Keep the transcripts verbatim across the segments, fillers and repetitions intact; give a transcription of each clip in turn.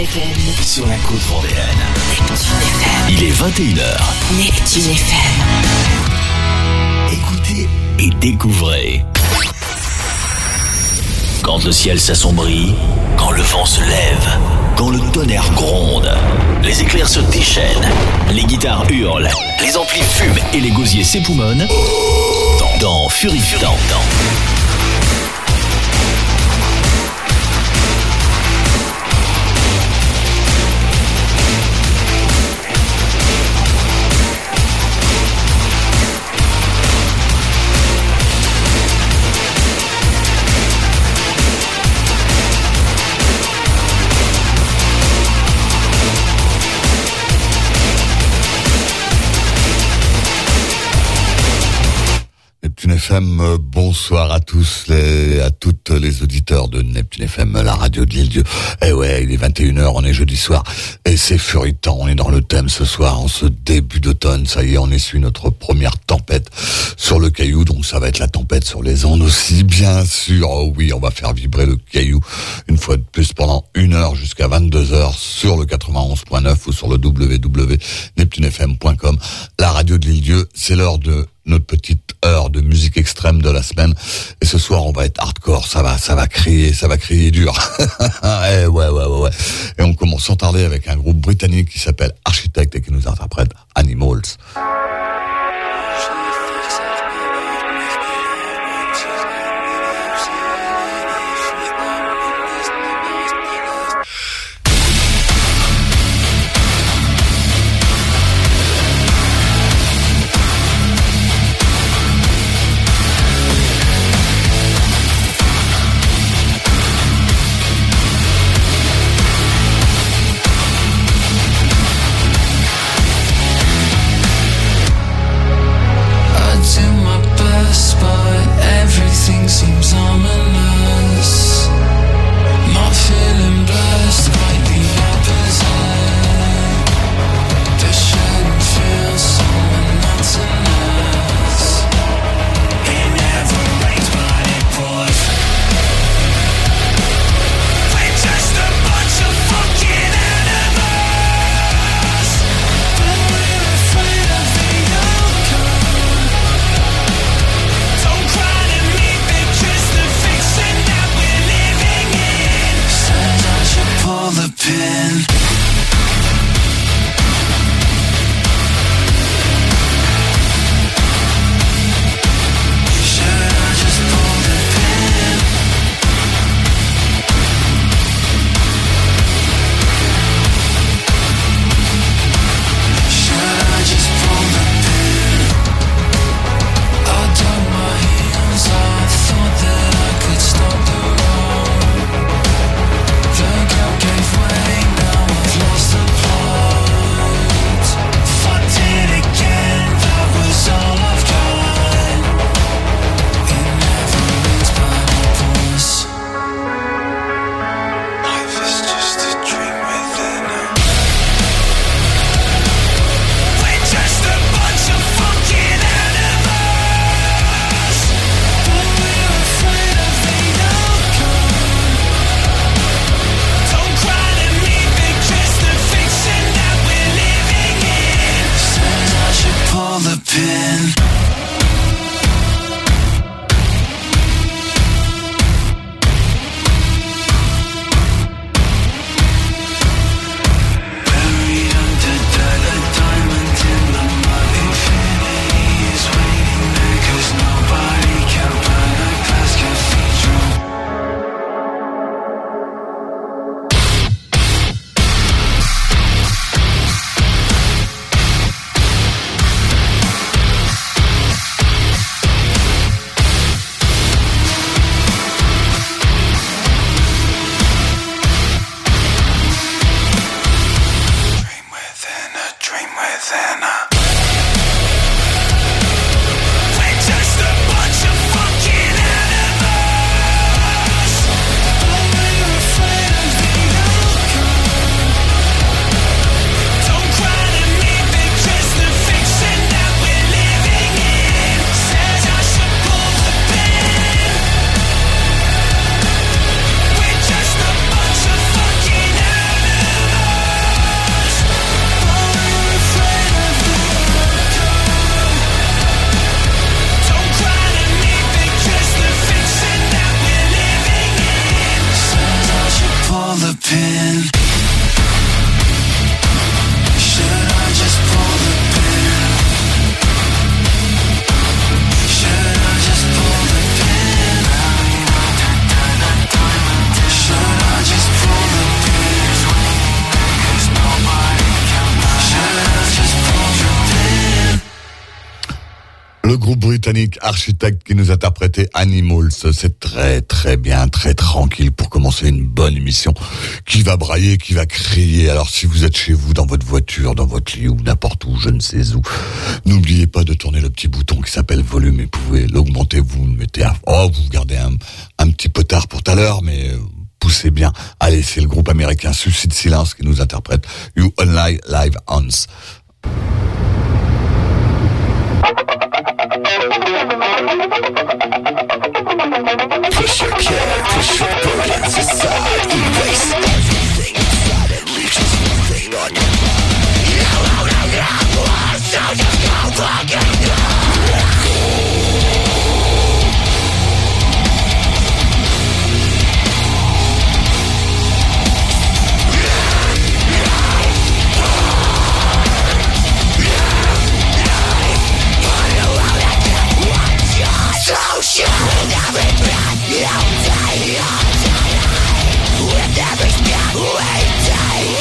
F M. Sur la côte vendéenne. Neptune F M. Il est vingt et une heures. Neptune F M. Écoutez et découvrez. Quand le ciel s'assombrit, quand le vent se lève, quand le tonnerre gronde, les éclairs se déchaînent, les guitares hurlent, les amplis fument et les gosiers s'époumonnent, dans, dans Fury Fury. Neptune F M, bonsoir à tous, les, à toutes les auditeurs de Neptune F M, la radio de l'île Dieu. Eh ouais, il est vingt et une heures, on est jeudi soir, et c'est furitant, on est dans le thème ce soir, en ce début d'automne, ça y est, on essuie notre première tempête sur le caillou, donc ça va être la tempête sur les ondes aussi, bien sûr. Oh oui, on va faire vibrer le caillou une fois de plus pendant une heure jusqu'à vingt-deux heures sur le quatre-vingt-onze point neuf ou sur le w w w point neptune f m point com, la radio de l'île Dieu. C'est l'heure de notre petite heure de musique extrême de la semaine. Et ce soir, on va être hardcore. Ça va, ça va crier, ça va crier dur. eh, ouais, ouais, ouais, ouais. Et on commence sans tarder avec un groupe britannique qui s'appelle Architect et qui nous interprète Animals. britannique Architect qui nous interprétait Animals. C'est très très bien, très tranquille pour commencer une bonne émission qui va brailler, qui va crier. Alors si vous êtes chez vous, dans votre voiture, dans votre lit ou n'importe où, je ne sais où, n'oubliez pas de tourner le petit bouton qui s'appelle volume et vous pouvez l'augmenter, vous le mettez à... Oh, vous gardez un, un petit peu tard pour tout à l'heure, mais... poussez bien. Allez, c'est le groupe américain Suicide Silence qui nous interprète You Only Live Ons. Push your care, push your burdens aside, erase everything inside and leave just one thing on your mind. You only have one, so just go fucking go. So sure with every breath you die, you die. With every step we take,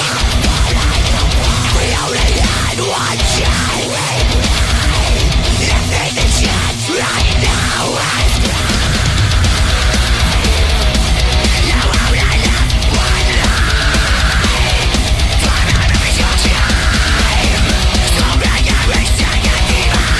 we only had one chance. If there's a chance right now, it's you only have one life. Time is your time, so bring every second divine.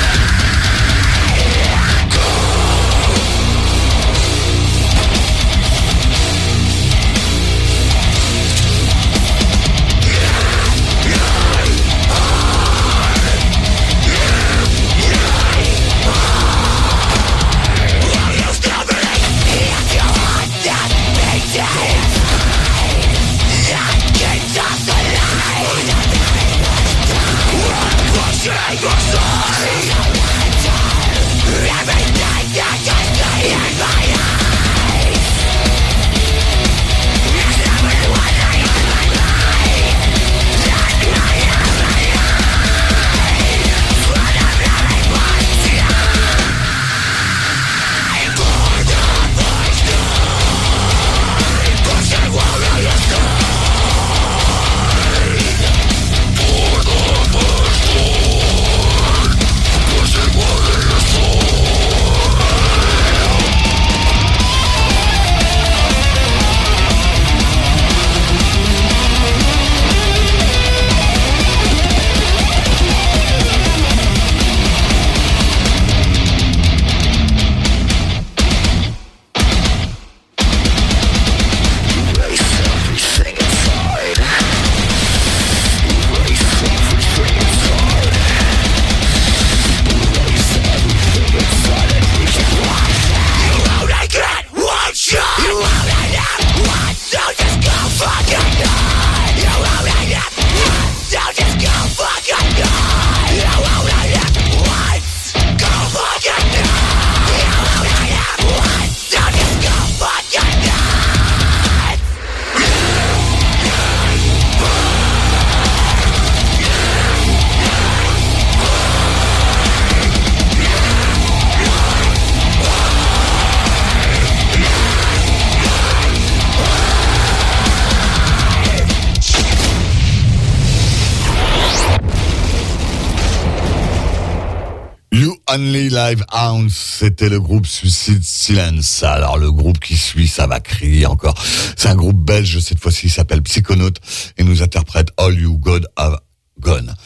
Only Live Ounce, c'était le groupe Suicide Silence. Alors le groupe qui suit, ça va crier encore. C'est un groupe belge, cette fois-ci, il s'appelle Psychonaut et nous interprète All You God Have Gone.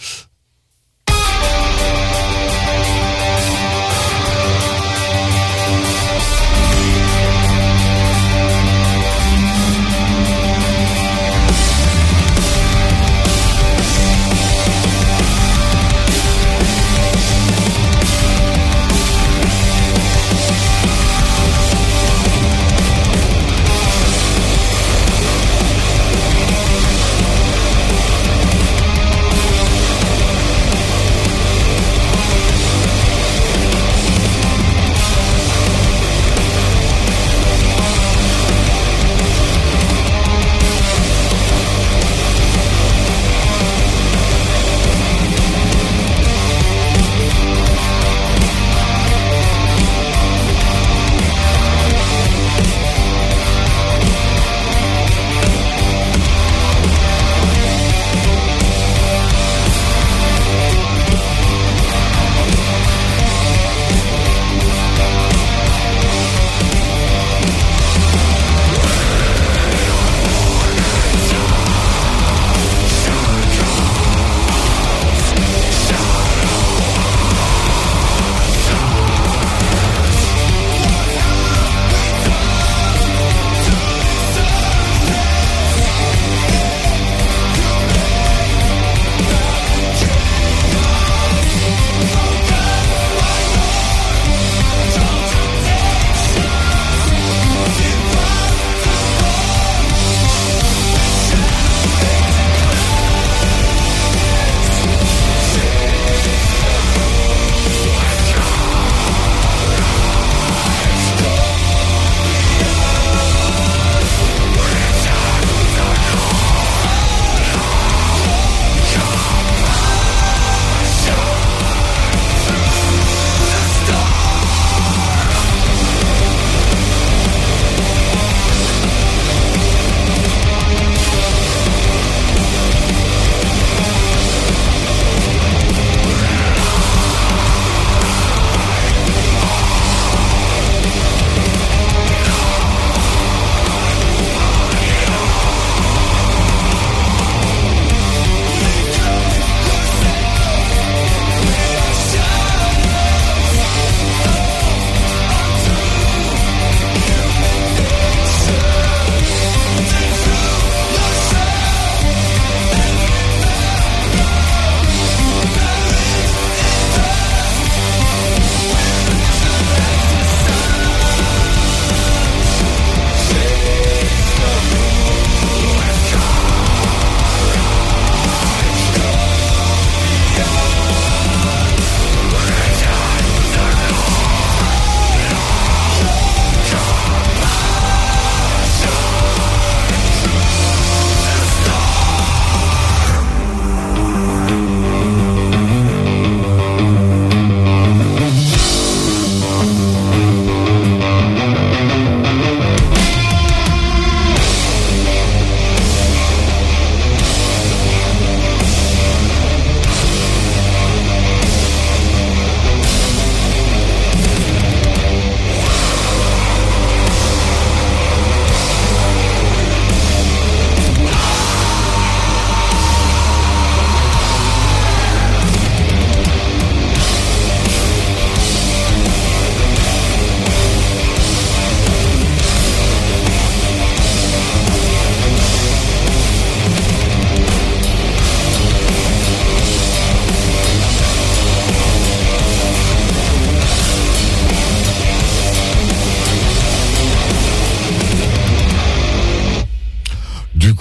You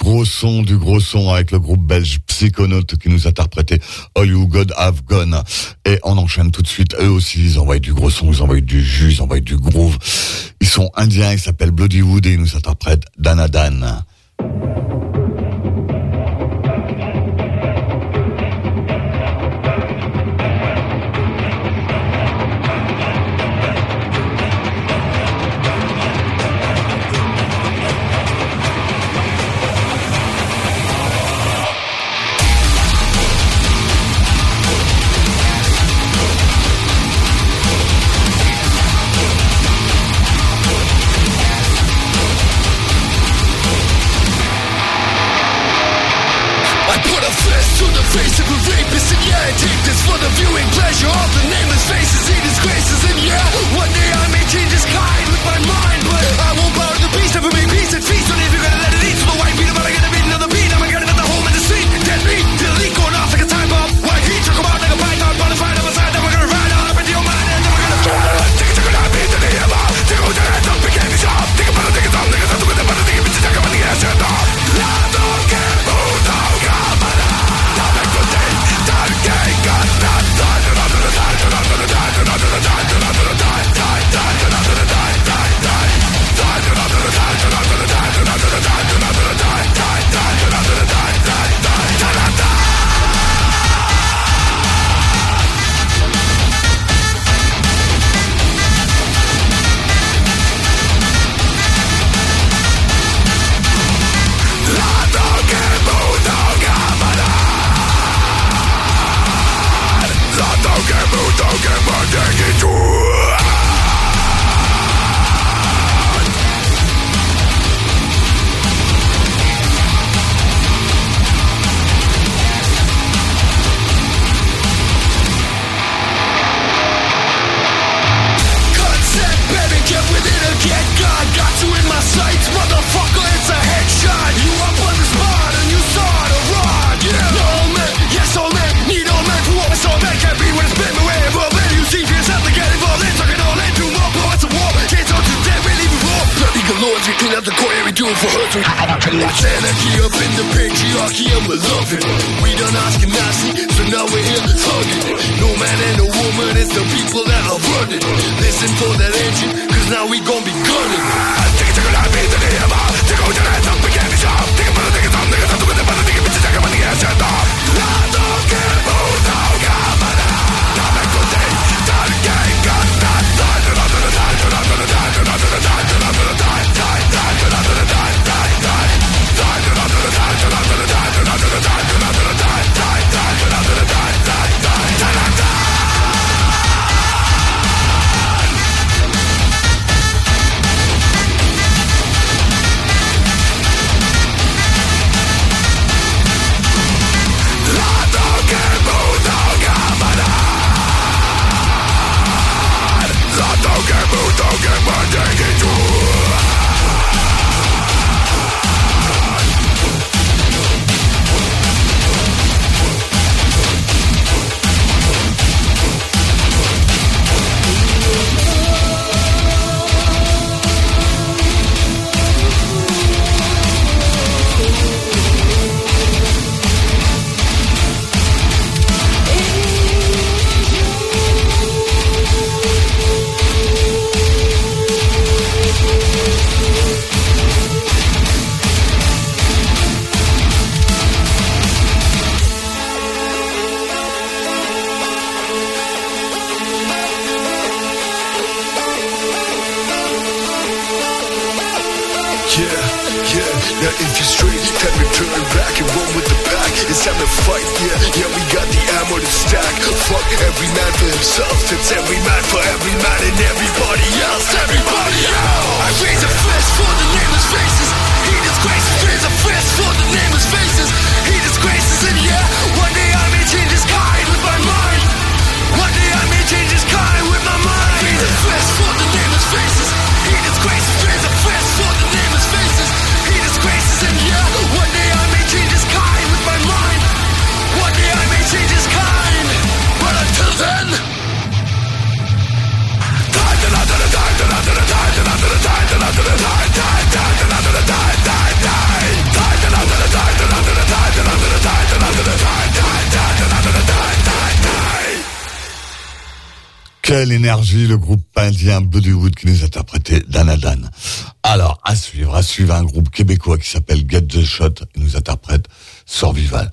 gros son, du gros son avec le groupe belge Psychonaut qui nous interprétait All You God Have Gone. Et on enchaîne tout de suite. Eux aussi, ils envoient du gros son, ils envoient du jus, ils envoient du groove. Ils sont indiens, ils s'appellent Bloodywood et ils nous interprètent Danadan. Da da da da da da da da da. Quelle énergie, le groupe indien Bollywood qui nous interprétait Danadan. Alors, à suivre, à suivre un groupe québécois qui s'appelle Get the Shot et nous interprète Survival.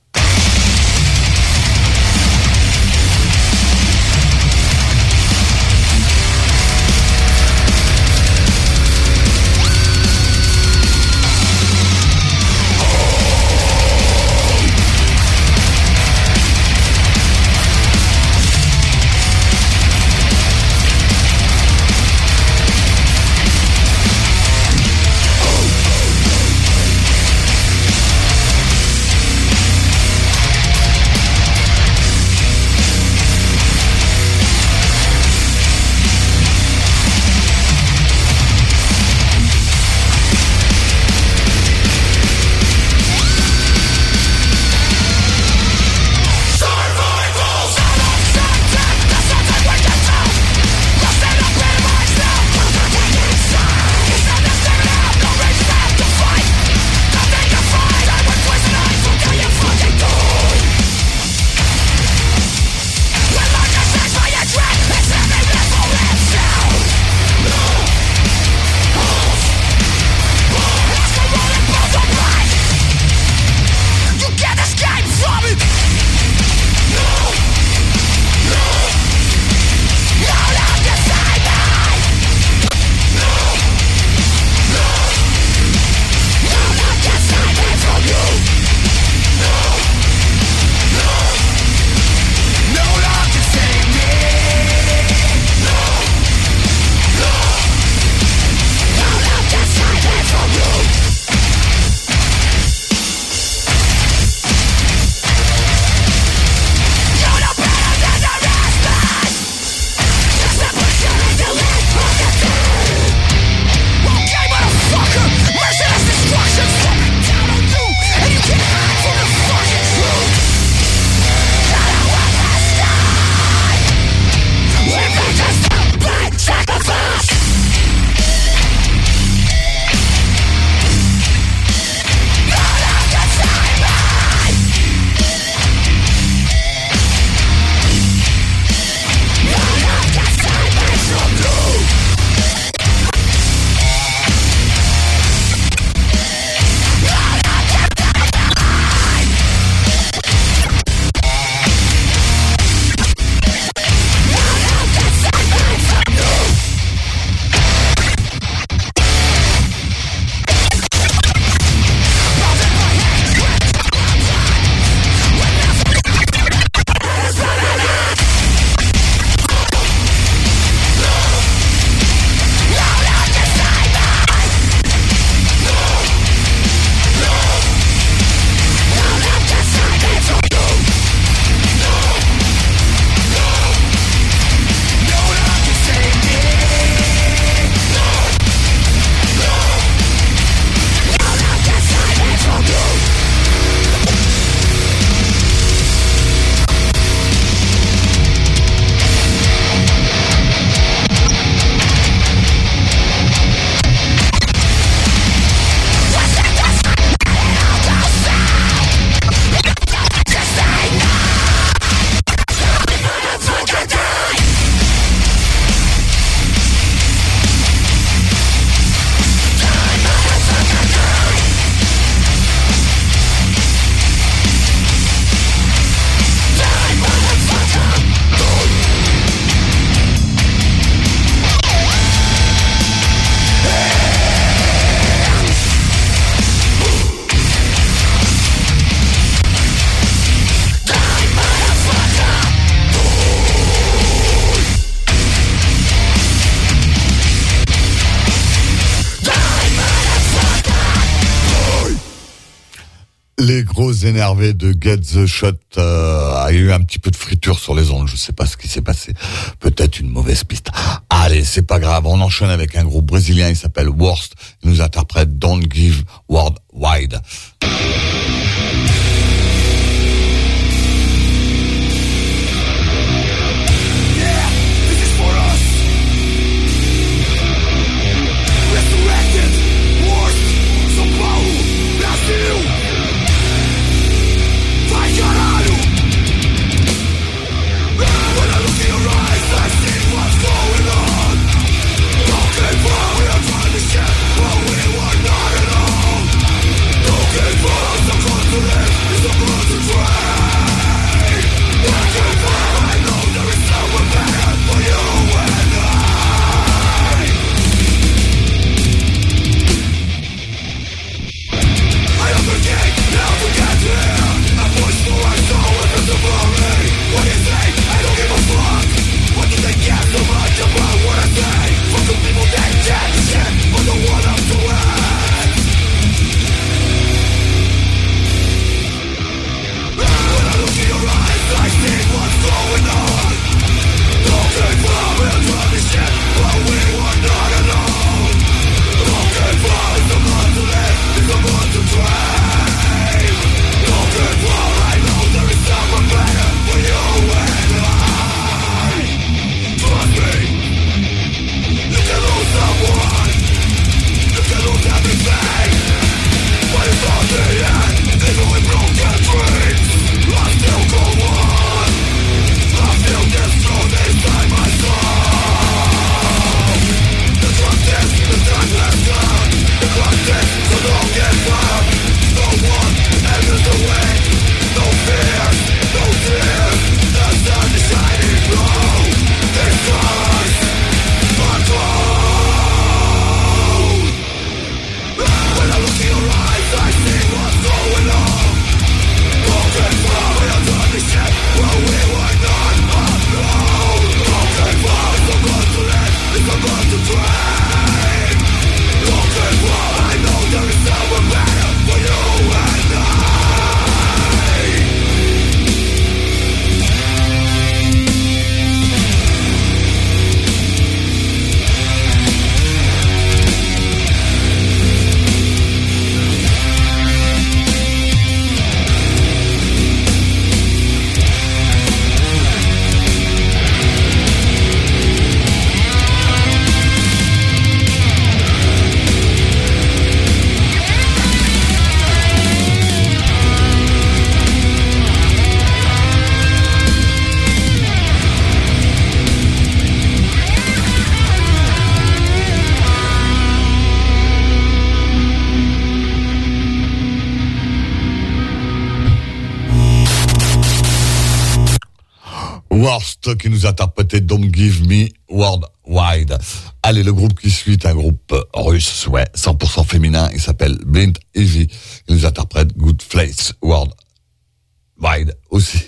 Les gros énervés de Get the Shot euh, a eu un petit peu de friture sur les ondes. Je sais pas ce qui s'est passé. Peut-être une mauvaise piste. Allez, c'est pas grave. On enchaîne avec un groupe brésilien. Il s'appelle Worst. Il nous interprète Don't Give World Wide. I see Worst qui nous interprétait Don't Give Me Worldwide. Allez, le groupe qui suit est un groupe russe, ouais, cent pour cent féminin, il s'appelle Blind Easy. Il nous interprète Good Place Worldwide aussi.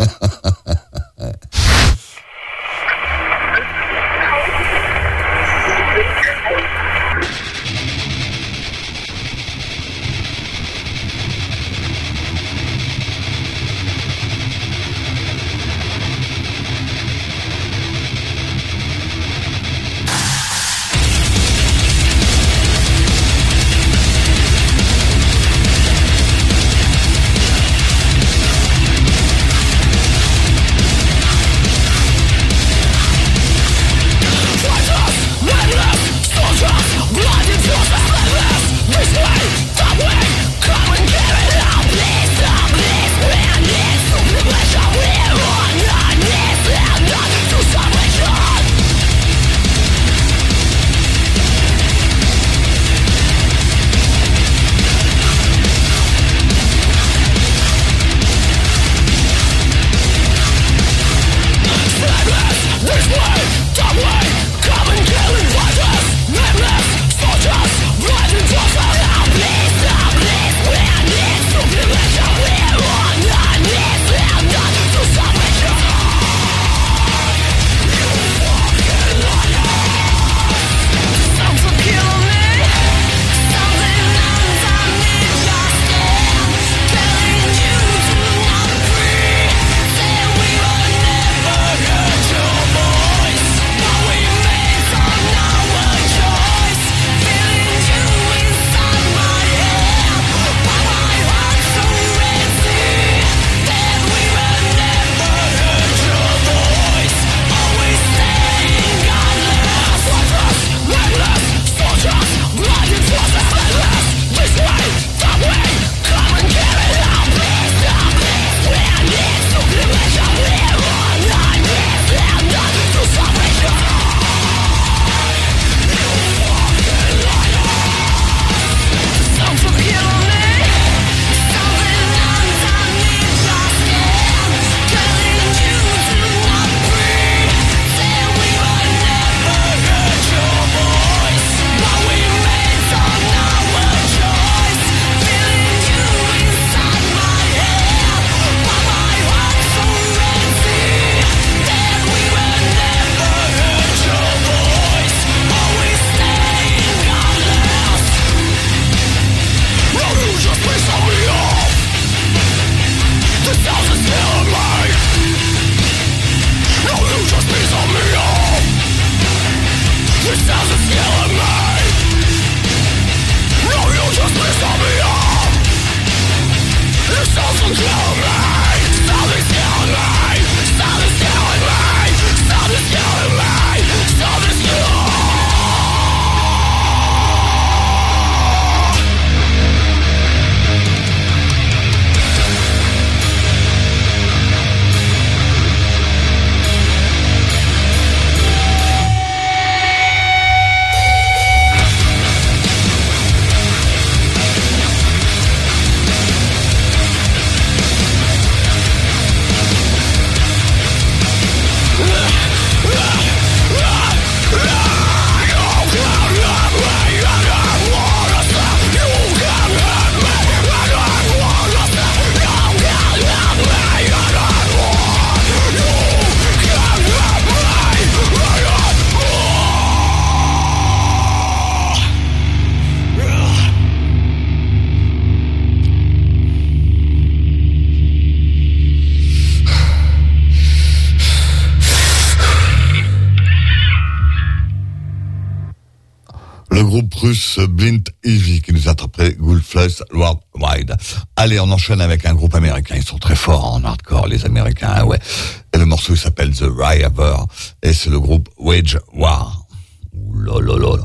groupe russe Blind Easy qui nous interprète Good Place Worldwide. Allez, on enchaîne avec un groupe américain. Ils sont très forts en hardcore, les Américains, ouais. Et le morceau il s'appelle The River et c'est le groupe Wage War. Ouh là là là là.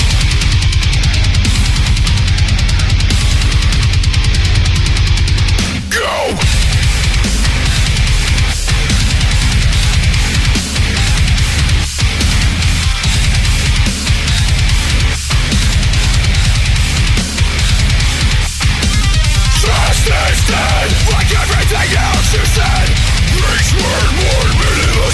Go! Trust is dead, like everything else you said. Preach word, word, minute.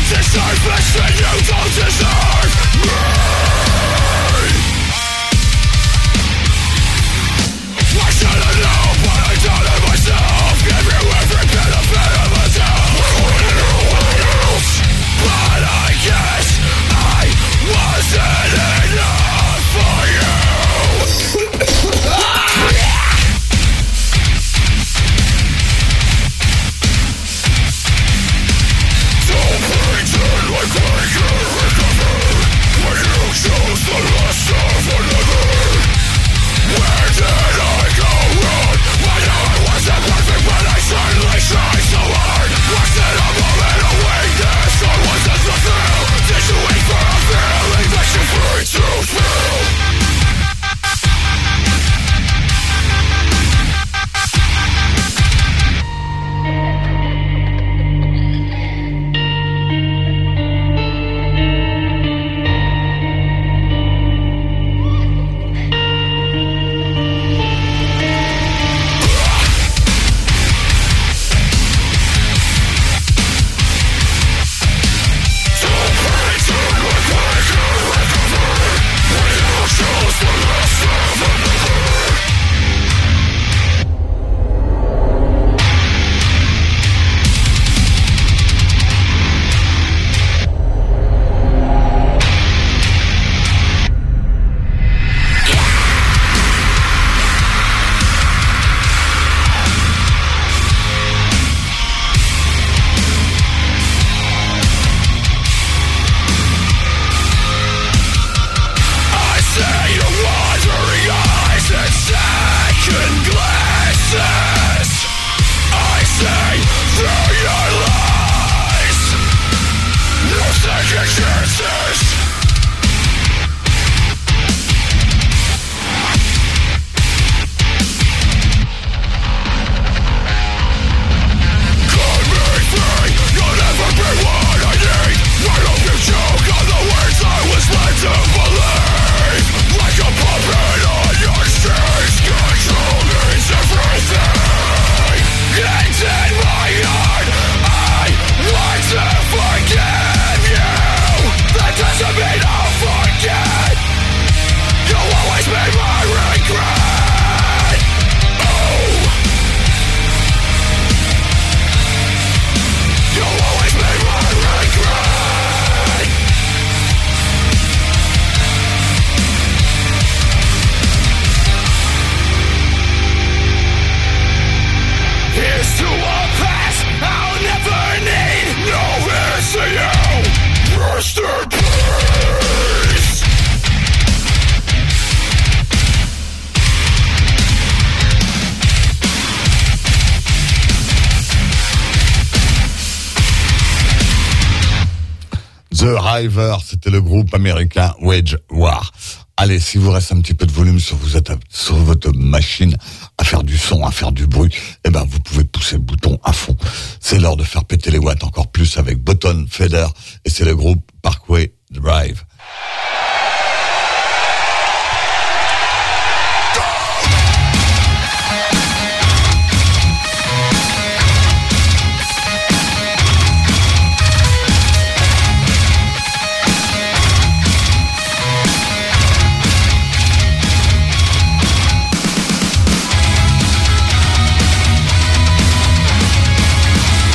The River, c'était le groupe américain Wage War. Allez, si vous reste un petit peu de volume sur, vous êtes sur votre machine à faire du son, à faire du bruit, eh ben, vous pouvez pousser le bouton à fond. C'est l'heure de faire péter les watts encore plus avec Button Feather et c'est le groupe Parkway Drive.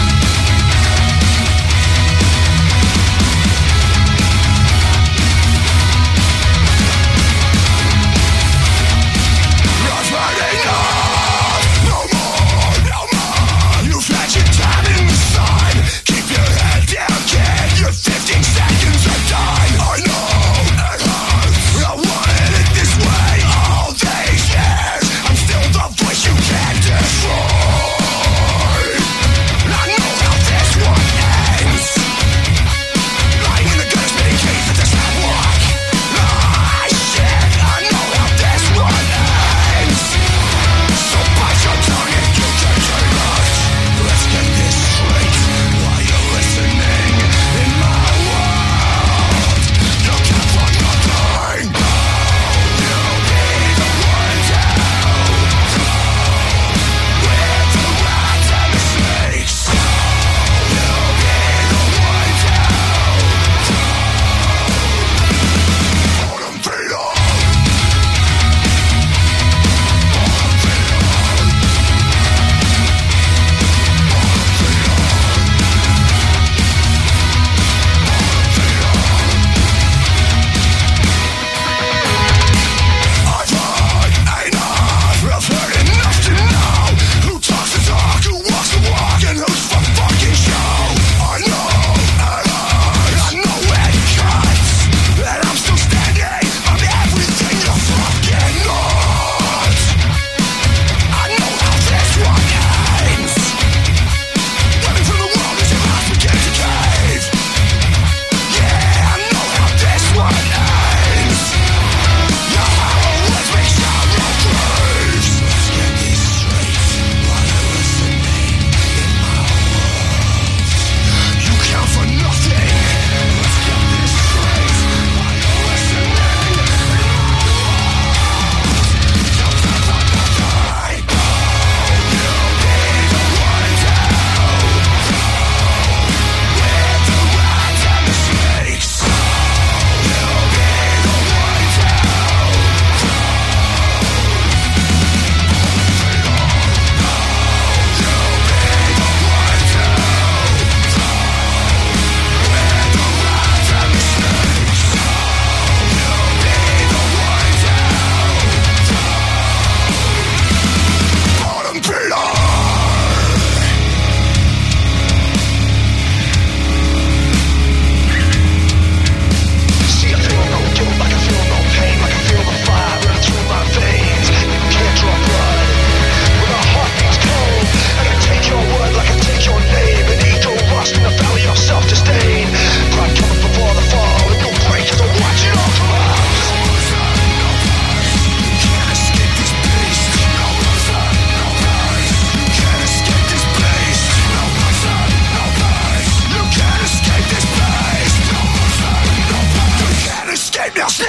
We'll be right back.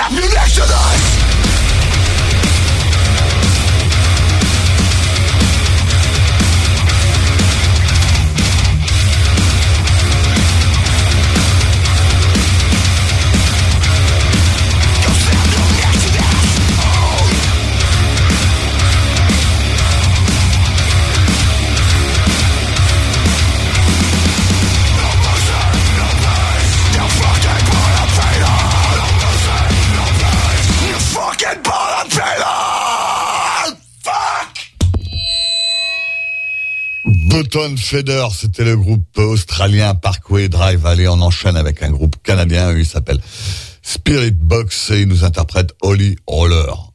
Bottom Feeder, c'était le groupe australien Parkway Drive. Allez, on enchaîne avec un groupe canadien, il s'appelle Spirit Box et il nous interprète Holy Roller.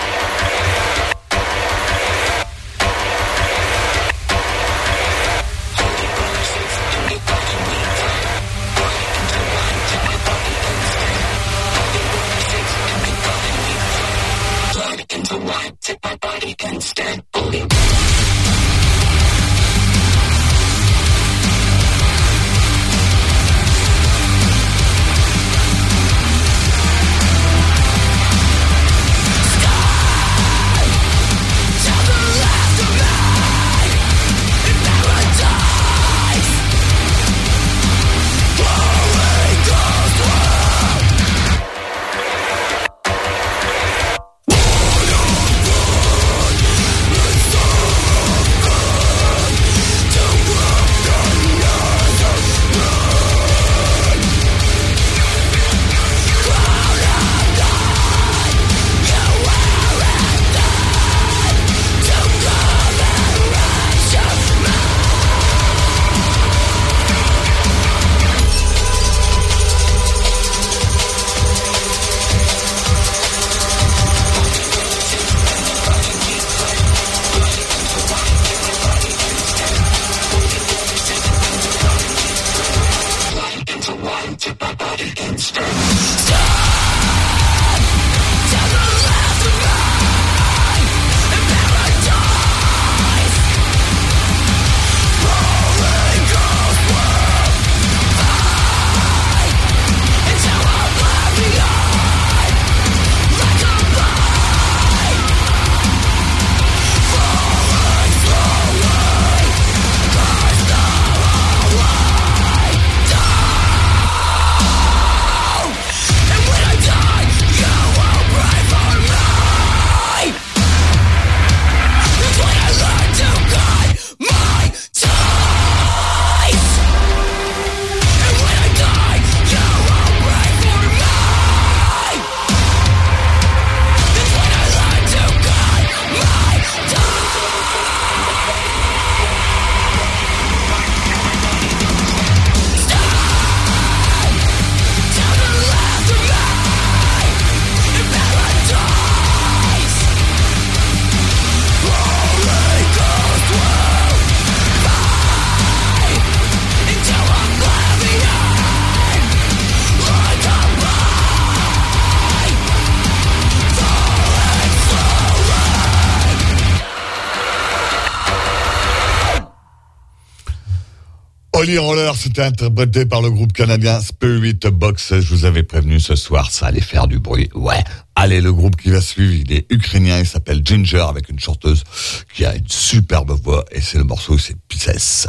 Holy Roller, c'était interprété par le groupe canadien Spirit Box. Je vous avais prévenu ce soir, ça allait faire du bruit. Ouais. Allez, le groupe qui va suivre, il est ukrainien, il s'appelle Ginger, avec une chanteuse qui a une superbe voix, et c'est le morceau, c'est Pisces.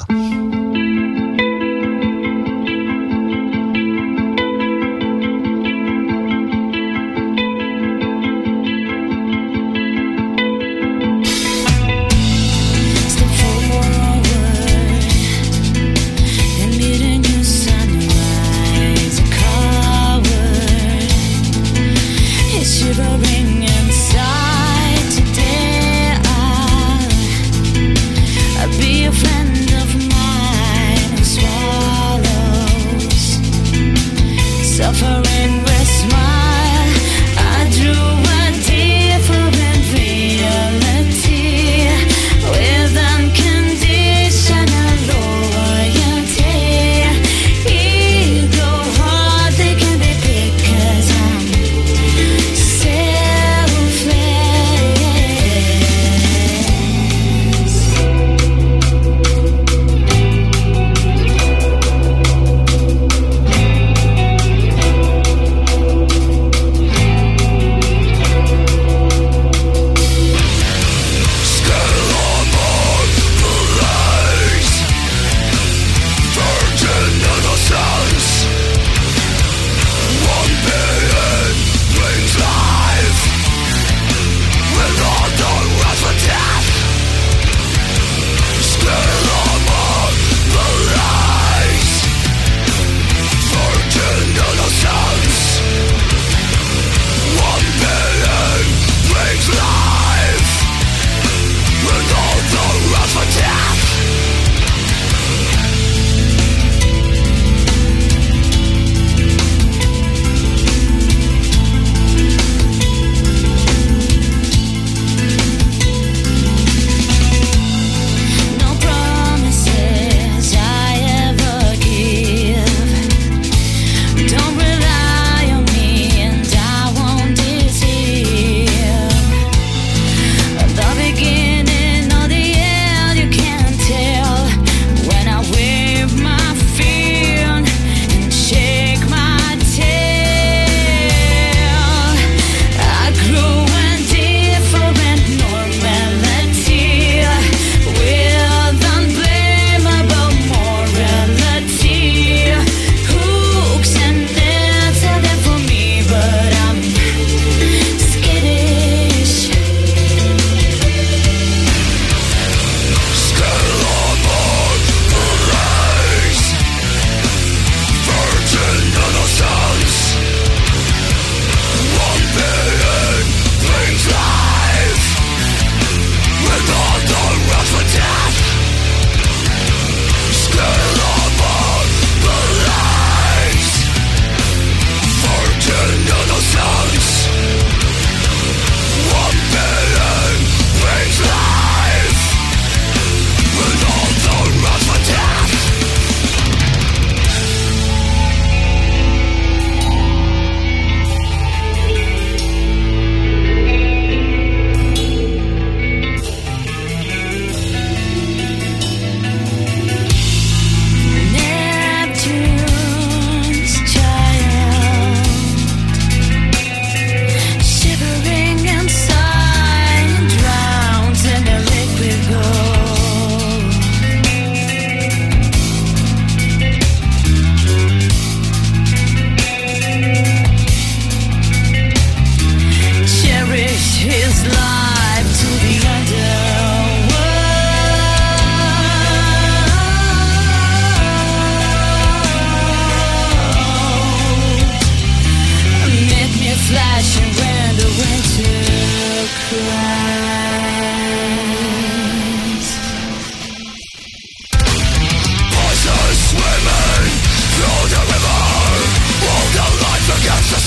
Be a friend of mine.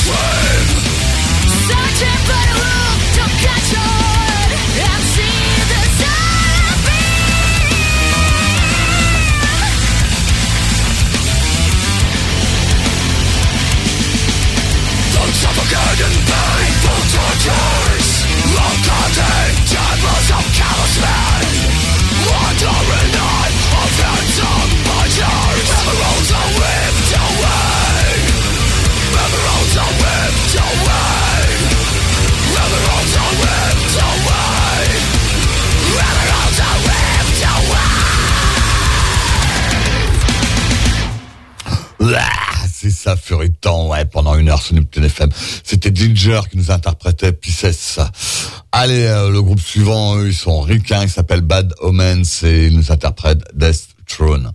C'est ça, Furitan, ouais, pendant une heure sur Neptune F M. C'était Ginger qui nous interprétait Pisces. Allez, euh, le groupe suivant, eux, ils sont ricains, ils s'appellent Bad Omens et ils nous interprètent Death Throne.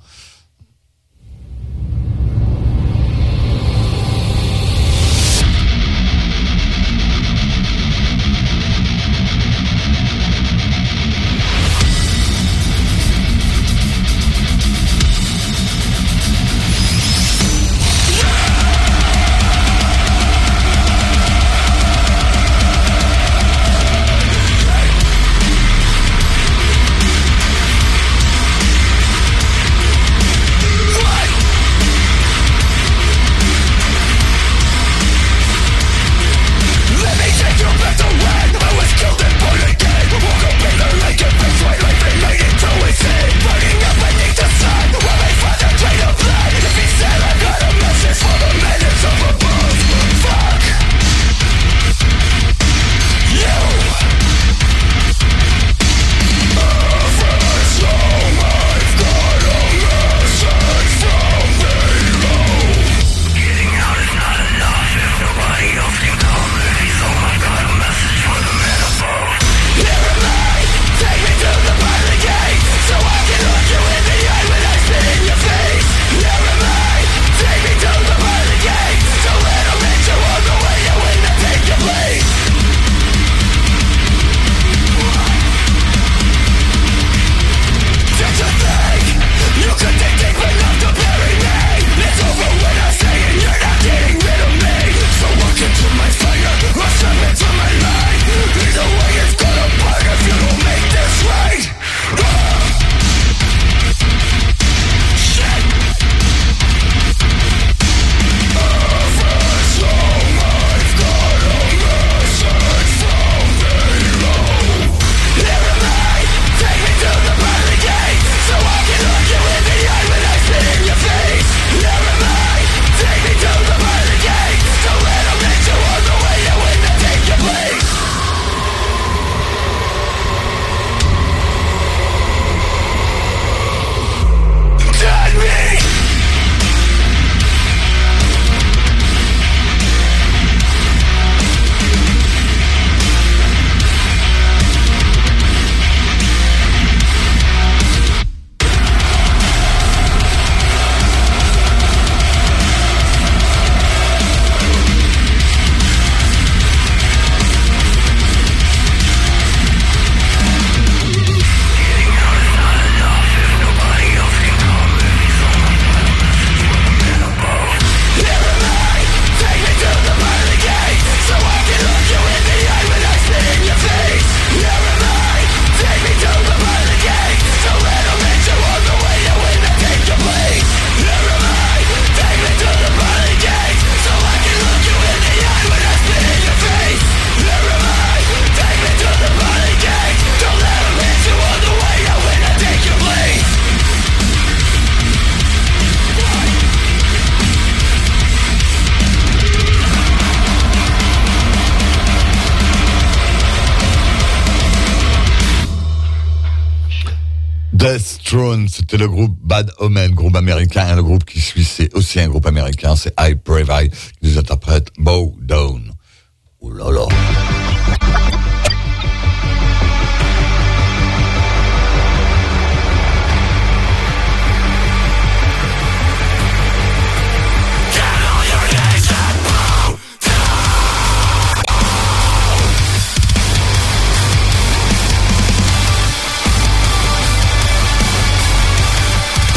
Death Throne, c'était le groupe Bad Omen, groupe américain, et le groupe qui suit, c'est aussi un groupe américain, c'est I Pray qui nous interprète Bow Down. Ouh là là.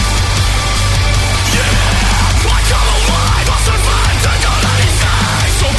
So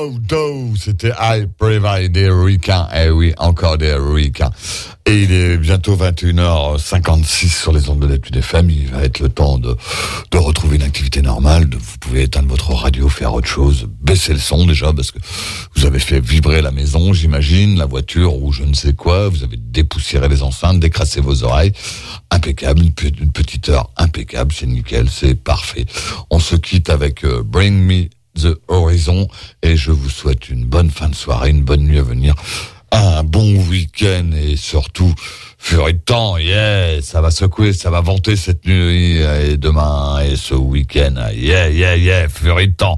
Do, do, c'était I Provide des Ricains. Eh oui, encore des Ricains. Et il est bientôt vingt et une heures cinquante-six sur les ondes de Neptune F M. Il va être le temps de, de retrouver une activité normale. De, vous pouvez éteindre votre radio, faire autre chose, baisser le son déjà, parce que vous avez fait vibrer la maison, j'imagine, la voiture ou je ne sais quoi. Vous avez dépoussiéré les enceintes, décrassé vos oreilles. Impeccable, une, pe- une petite heure impeccable, c'est nickel, c'est parfait. On se quitte avec euh, Bring Me The Horizon et je vous souhaite une bonne fin de soirée, une bonne nuit à venir, un bon week-end et surtout furie de temps, yeah, ça va secouer, ça va vanter cette nuit et demain et ce week-end, yeah, yeah, yeah, furie de temps.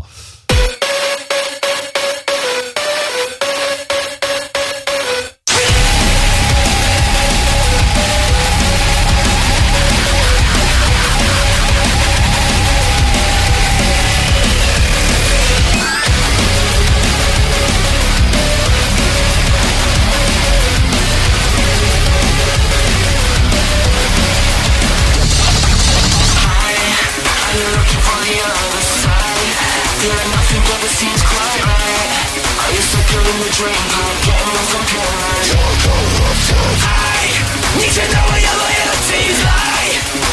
Need to know where your loyalties lie.